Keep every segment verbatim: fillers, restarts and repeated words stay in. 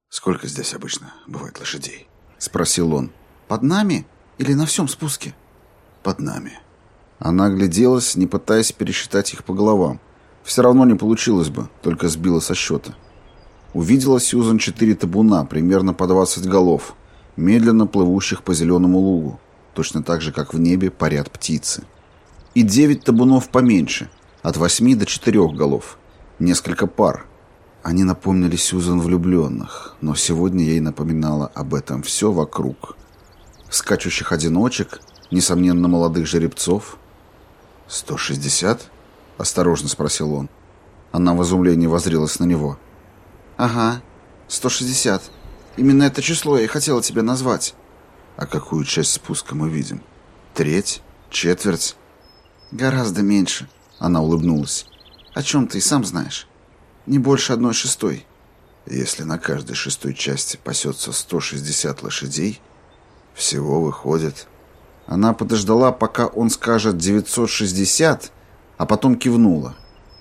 «Сколько здесь обычно бывает лошадей?» — спросил он. «Под нами или на всем спуске?» «Под нами». Она огляделась, не пытаясь пересчитать их по головам. Все равно не получилось бы, только сбила со счета. Увидела Сьюзан четыре табуна, примерно по двадцать голов, медленно плывущих по зеленому лугу, точно так же, как в небе парят птицы. И девять табунов поменьше, от восьми до четырех голов. Несколько пар. Они напомнили Сьюзан влюбленных, но сегодня ей напоминало об этом все вокруг. Скачущих одиночек, несомненно, молодых жеребцов. «Сто шестьдесят?» — осторожно спросил он. Она в изумлении воззрелась на него. «Ага, сто шестьдесят. Именно это число я и хотела тебе назвать». «А какую часть спуска мы видим? Треть? Четверть?» «Гораздо меньше», — она улыбнулась. «О чем ты и сам знаешь. Не больше одной шестой». «Если на каждой шестой части пасется сто шестьдесят лошадей, всего выходит...» Она подождала, пока он скажет девятьсот шестьдесят, а потом кивнула.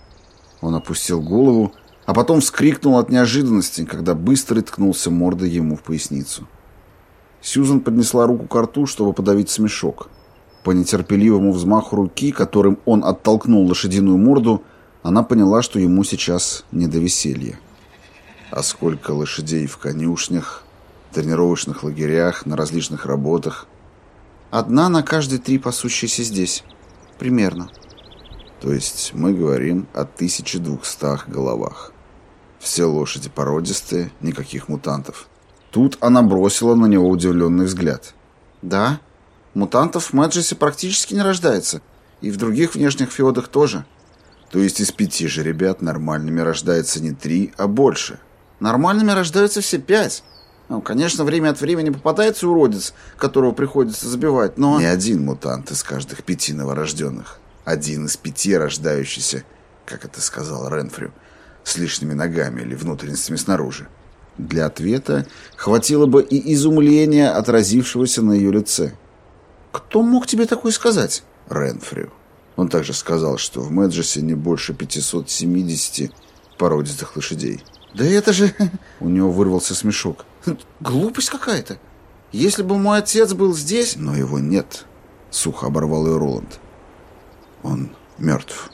Он опустил голову, а потом вскрикнул от неожиданности, когда быстро ткнулся мордой ему в поясницу. Сьюзан поднесла руку к рту, чтобы подавить смешок. По нетерпеливому взмаху руки, которым он оттолкнул лошадиную морду, она поняла, что ему сейчас не до веселья. А сколько лошадей в конюшнях, тренировочных лагерях, на различных работах? Одна на каждые три пасущиеся здесь. Примерно. То есть мы говорим о тысяче двухстах головах. Все лошади породистые, никаких мутантов. Тут она бросила на него удивленный взгляд. Да, мутантов в Мэджесе практически не рождается. И в других внешних феодах тоже. То есть из пяти же ребят нормальными рождается не три, а больше. Нормальными рождаются все пять. Ну, конечно, время от времени попадается уродец, которого приходится забивать, но... Не один мутант из каждых пяти новорожденных. Один из пяти рождающийся, как это сказал Ренфрю, с лишними ногами или внутренностями снаружи. Для ответа хватило бы и изумления, отразившегося на ее лице. «Кто мог тебе такое сказать?» Ренфрю. Он также сказал, что в Мэджесе не больше пятисот семидесяти породистых лошадей. «Да это же...» У него вырвался смешок. «Глупость какая-то. Если бы мой отец был здесь...» «Но его нет», — сухо оборвал ее Роланд. «Он мертв».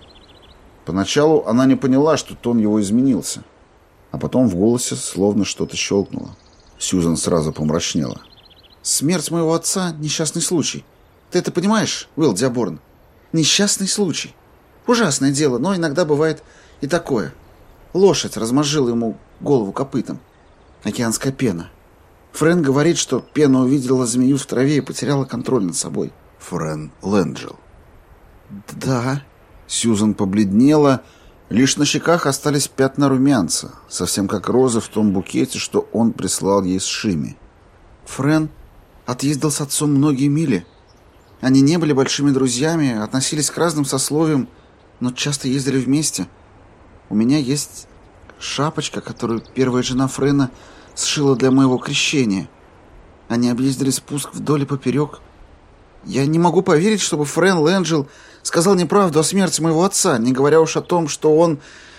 Поначалу она не поняла, что тон его изменился. А потом в голосе словно что-то щелкнуло. Сьюзан сразу помрачнела. «Смерть моего отца — несчастный случай. Ты это понимаешь, Уилл Диаборн? Несчастный случай. Ужасное дело, но иногда бывает и такое. Лошадь размозжила ему голову копытом. Океанская пена. Френ говорит, что пена увидела змею в траве и потеряла контроль над собой». «Френ Лэнджел». «Да». Сьюзан побледнела. Лишь на щеках остались пятна румянца, совсем как розы в том букете, что он прислал ей с Шими. Френ отъездил с отцом многие мили. Они не были большими друзьями, относились к разным сословиям, но часто ездили вместе. У меня есть шапочка, которую первая жена Френа сшила для моего крещения. Они объездили спуск вдоль и поперек. Я не могу поверить, чтобы Френ Лэнджел сказал неправду о смерти моего отца, не говоря уж о том, что он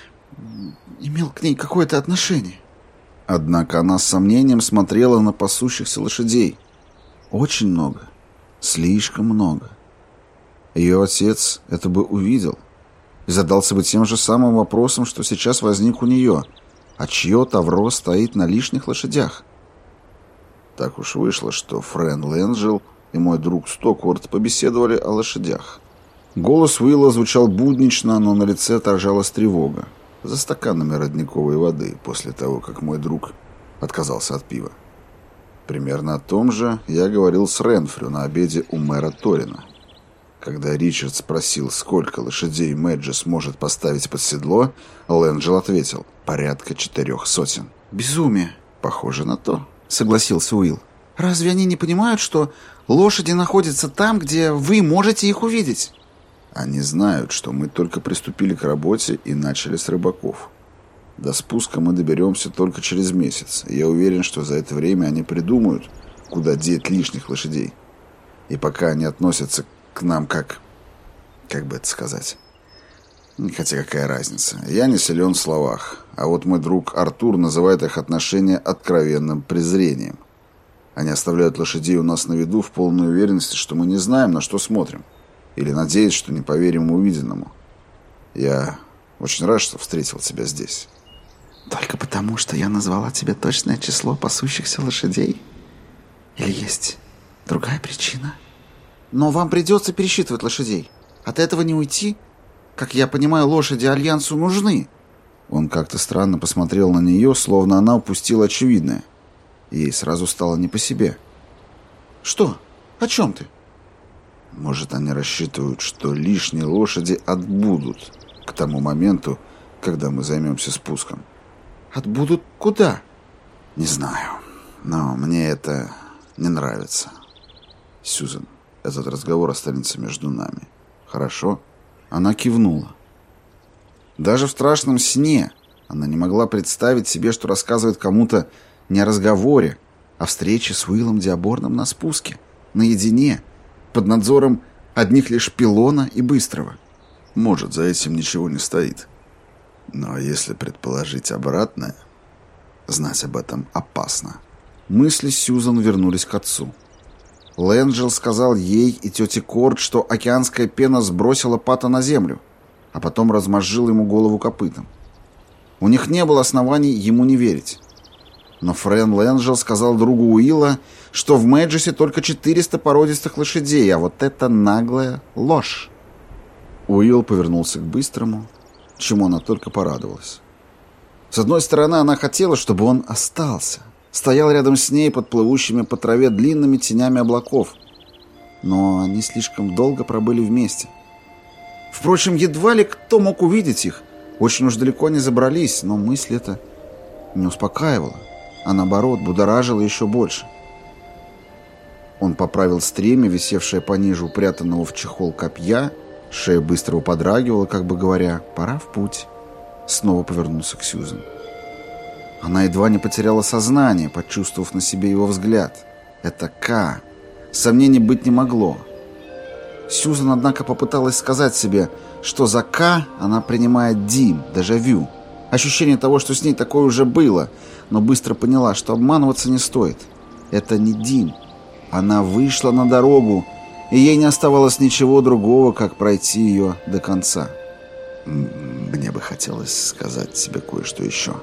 имел к ней какое-то отношение». Однако она с сомнением смотрела на пасущихся лошадей. Очень много. Слишком много. Ее отец это бы увидел и задался бы тем же самым вопросом, что сейчас возник у нее. А чье тавро стоит на лишних лошадях? Так уж вышло, что Френ Лэнджел и мой друг Стокворт побеседовали о лошадях. Голос Уилла звучал буднично, но на лице отражалась тревога. За стаканами родниковой воды после того, как мой друг отказался от пива. Примерно о том же я говорил с Ренфрю на обеде у мэра Торина. Когда Ричард спросил, сколько лошадей Мэджес может поставить под седло, Лэнджел ответил: порядка четырех сотен. «Безумие». «Похоже на то», — согласился Уилл. «Разве они не понимают, что лошади находятся там, где вы можете их увидеть?» «Они знают, что мы только приступили к работе и начали с рыбаков. До спуска мы доберемся только через месяц, и я уверен, что за это время они придумают, куда деть лишних лошадей. И пока они относятся к нам как... как бы это сказать... Хотя какая разница? Я не силен в словах. А вот мой друг Артур называет их отношения откровенным презрением. Они оставляют лошадей у нас на виду в полной уверенности, что мы не знаем, на что смотрим. Или надеясь, что не поверим увиденному. Я очень рад, что встретил тебя здесь. Только потому, что я назвала тебе точное число пасущихся лошадей? Или есть другая причина? Но вам придется пересчитывать лошадей. От этого не уйти. Как я понимаю, лошади Альянсу нужны. Он как-то странно посмотрел на нее, словно она упустила очевидное. Ей сразу стало не по себе. Что? О чем ты? Может, они рассчитывают, что лишние лошади отбудут к тому моменту, когда мы займемся спуском. Отбудут куда? Не знаю, но мне это не нравится. Сьюзен, этот разговор останется между нами. Хорошо? Она кивнула. Даже в страшном сне она не могла представить себе, что рассказывает кому-то не о разговоре, а встрече с Уиллом Диаборном на спуске, наедине, под надзором одних лишь Пилона и Быстрого. Может, за этим ничего не стоит. Но если предположить обратное, знать об этом опасно. Мысли Сьюзан вернулись к отцу. Лэнджел сказал ей и тете Корд, что океанская пена сбросила Пата на землю, а потом размозжила ему голову копытом. У них не было оснований ему не верить. Но Френ Лэнджел сказал другу Уилла, что в Мэджисе только четыреста породистых лошадей, а вот это наглая ложь. Уилл повернулся к Быстрому, чему она только порадовалась. С одной стороны, она хотела, чтобы он остался, стоял рядом с ней под плывущими по траве длинными тенями облаков. Но они слишком долго пробыли вместе. Впрочем, едва ли кто мог увидеть их. Очень уж далеко не забрались, но мысль эта не успокаивала, а наоборот будоражила еще больше. Он поправил стремя, висевшее пониже упрятанного в чехол копья. Шея Быстрого подрагивала, как бы говоря, «Пора в путь». Снова повернулся к Сьюзен. Она едва не потеряла сознание, почувствовав на себе его взгляд. Это К. Сомнений быть не могло. Сьюзен, однако, попыталась сказать себе, что за К она принимает Дим, дежавю. Ощущение того, что с ней такое уже было, но быстро поняла, что обманываться не стоит. Это не Дим. Она вышла на дорогу, и ей не оставалось ничего другого, как пройти ее до конца. Мне бы хотелось сказать тебе кое-что еще.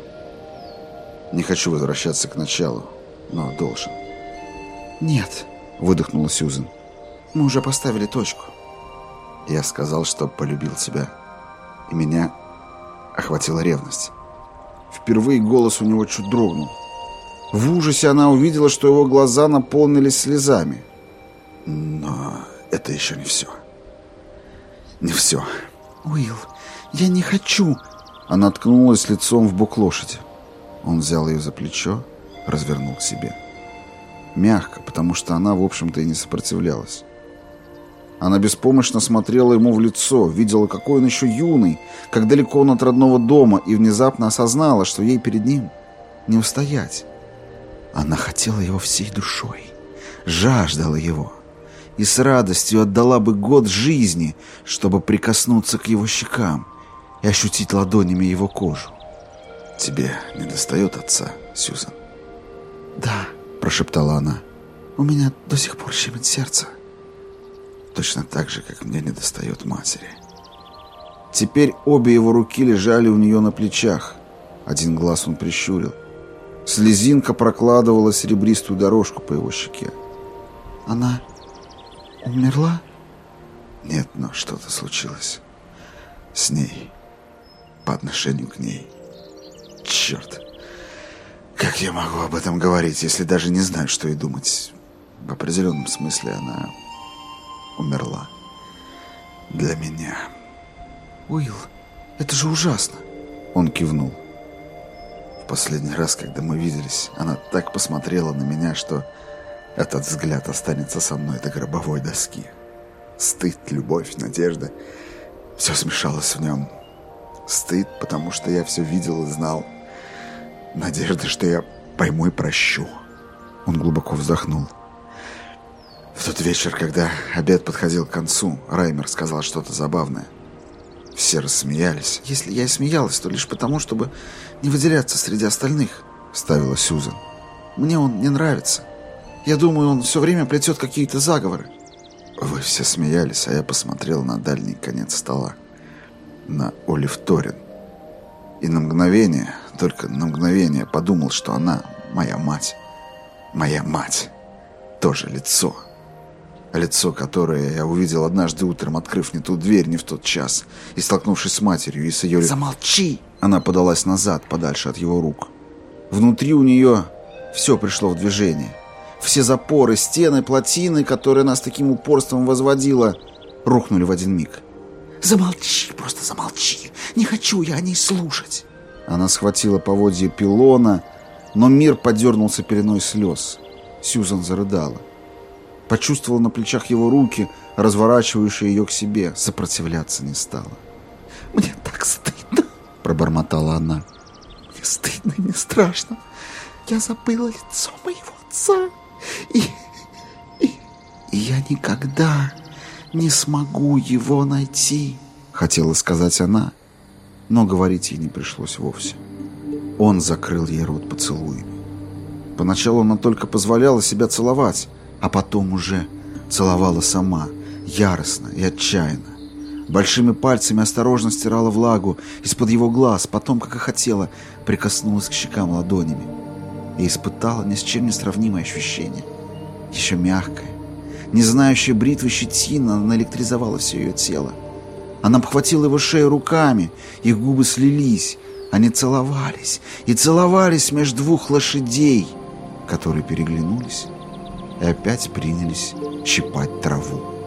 Не хочу возвращаться к началу, но должен. Нет, выдохнула Сьюзен. Мы уже поставили точку. Я сказал, что полюбил тебя, и меня охватила ревность. Впервые голос у него чуть дрогнул. В ужасе она увидела, что его глаза наполнились слезами. Но это еще не все. Не все. Уилл, я не хочу. Она ткнулась лицом в бок лошади. Он взял ее за плечо, развернул к себе. Мягко, потому что она, в общем-то, и не сопротивлялась. Она беспомощно смотрела ему в лицо, видела, какой он еще юный, как далеко он от родного дома, и внезапно осознала, что ей перед ним не устоять. Она хотела его всей душой, жаждала его, и с радостью отдала бы год жизни, чтобы прикоснуться к его щекам и ощутить ладонями его кожу. «Тебе недостает отца, Сьюзен?» «Да», — прошептала она. «У меня до сих пор щемит сердце». Точно так же, как мне недостает матери. Теперь обе его руки лежали у нее на плечах. Один глаз он прищурил. Слезинка прокладывала серебристую дорожку по его щеке. «Она умерла?» Нет, но что-то случилось с ней, по отношению к ней. Черт, как я могу об этом говорить, если даже не знаю, что и думать? В определенном смысле она умерла для меня. Уилл, это же ужасно. Он кивнул. В последний раз, когда мы виделись, она так посмотрела на меня, что этот взгляд останется со мной до гробовой доски. Стыд, любовь, надежда — все смешалось в нем. Стыд, потому что я все видел и знал. Надежда, что я пойму и прощу. Он глубоко вздохнул. В тот вечер, когда обед подходил к концу, Раймер сказал что-то забавное. Все рассмеялись. «Если я и смеялась, то лишь потому, чтобы не выделяться среди остальных», — вставила Сьюзан. «Мне он не нравится. Я думаю, он все время плетет какие-то заговоры». Вы все смеялись, а я посмотрел на дальний конец стола. На Олив Торин. И на мгновение, только на мгновение подумал, что она моя мать. Моя мать. Тоже лицо. Лицо, которое я увидел однажды утром, открыв не ту дверь, не в тот час, и столкнувшись с матерью и с ее... «Замолчи!» Она подалась назад, подальше от его рук. Внутри у нее все пришло в движение. Все запоры, стены, плотины, которые она с таким упорством возводила, рухнули в один миг. «Замолчи, просто замолчи! Не хочу я о ней слушать!» Она схватила поводья пилона, но мир подернулся пеленой слез. Сьюзан зарыдала. Почувствовала на плечах его руки, разворачивающие ее к себе. Сопротивляться не стала. «Мне так стыдно!» — пробормотала она. «Мне стыдно и мне страшно. Я забыла лицо моего отца. И, и, и я никогда не смогу его найти», — хотела сказать она, но говорить ей не пришлось вовсе. Он закрыл ей рот поцелуями. Поначалу она только позволяла себя целовать, а потом уже целовала сама, яростно и отчаянно. Большими пальцами осторожно стирала влагу из-под его глаз, потом, как и хотела, прикоснулась к щекам ладонями и испытала ни с чем не сравнимое ощущение. Еще мягкое, не знающая бритвы щетина наэлектризовала все ее тело. Она обхватила его шею руками, их губы слились, они целовались и целовались между двух лошадей, которые переглянулись и опять принялись щипать траву.